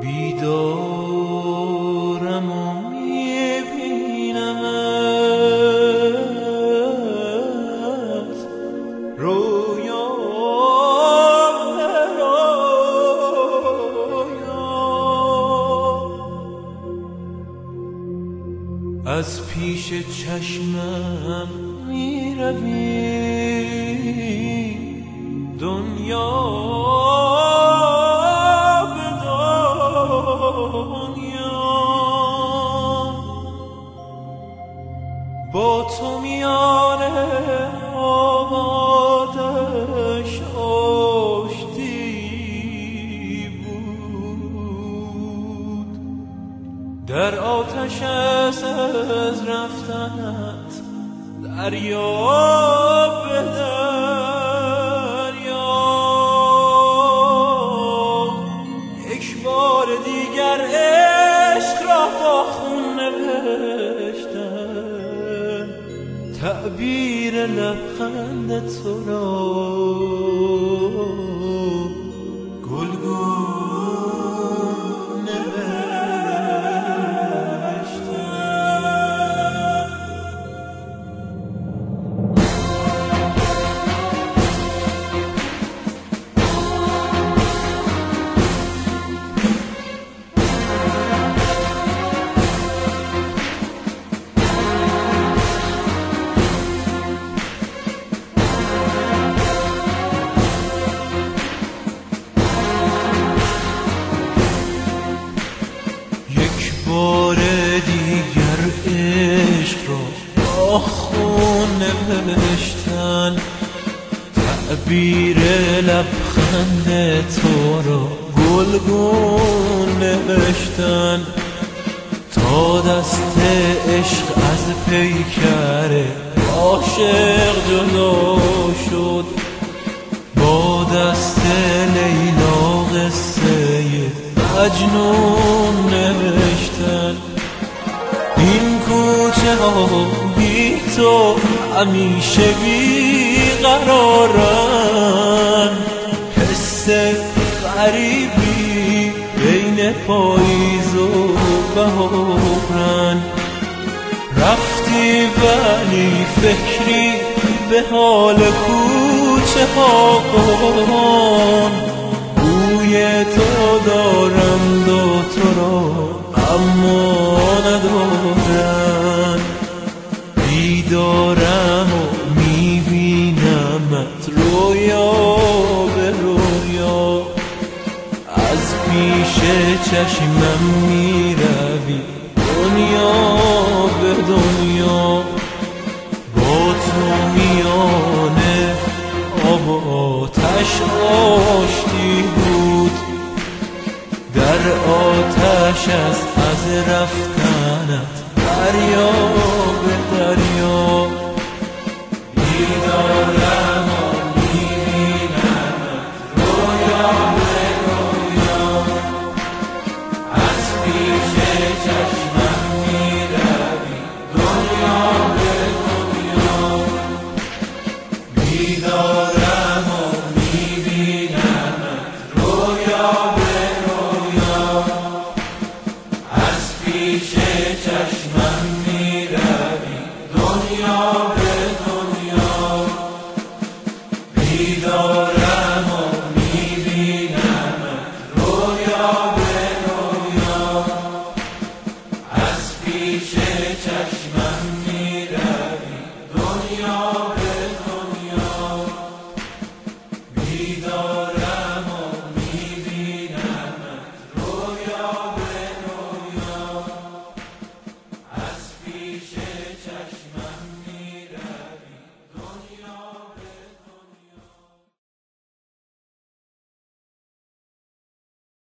بیدارم و میبینمت رویا از پیش چشمم میروی دنیا به دنیا با تو میانه آبادش آشتی بود در آتش از رفتنت دریا به دریا یک بار دیگر عشق را با خون نوشتن تعبیر لبخند تو را گلگون بار دیگر عشق را با خون نوشتن تعبیر لبخند تو را گلگون نوشتن تا دست عشق از پیکر عاشق جدا شد با دست لیلا قصه مجنون نوشتن این کوچه ها بی تو همیشه بی قرارن حس غریبی بین پاییز و بهارن رفتی ولی فکری به حال کوچه ها کن بوی تو دارم تو را اما ندارم بیدارم و میبینمت رویا به رویا از پیش چشمم میروی دنیا به دنیا با تو میانه آب و آتش آشتی بود در آتش از رفتنت دریا به دریا بیدارم و میبینمت رویا به رویا از پیش چشمم میروی دنیا به دنیا بیدارم و میبینمت رویا به رویا از پیش چشمم میروی دنیا به دنیا بیدارم و میبینمت رویا به رویا از پیش چشمم